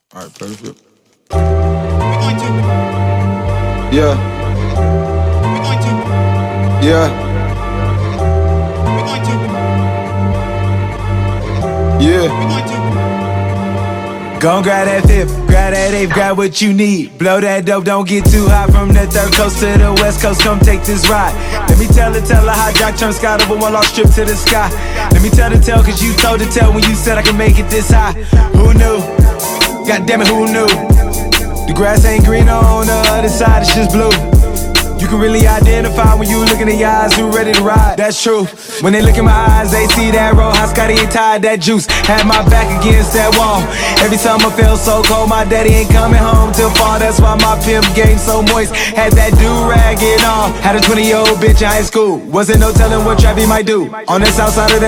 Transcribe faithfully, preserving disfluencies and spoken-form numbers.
Alright, perfect. We're going to. Yeah, We're going to. yeah, We're going to. yeah. We're going to. Gon' grab that fifth, grab that eighth, grab what you need. Blow that dope, don't get too high. From the third coast to the west coast, come take this ride. Let me tell her, tell her how Jack turned sky over one lost trip to the sky. Let me tell the tale, cause you told the tale when you said I can make it this high. Who knew? God damn it, who knew? The grass ain't green on the other side, it's just blue. You can really identify when you look in the eyes who ready to ride, that's true. When they look in my eyes, they see that roll. How Scotty ain't tied that juice. Had my back against that wall. Every time I felt so cold, my daddy ain't coming home till fall. That's why my pimp game so moist. Had that do-rag it on. Had a twenty-year-old bitch in high school. Wasn't no telling what Trappy might do. On the south side of the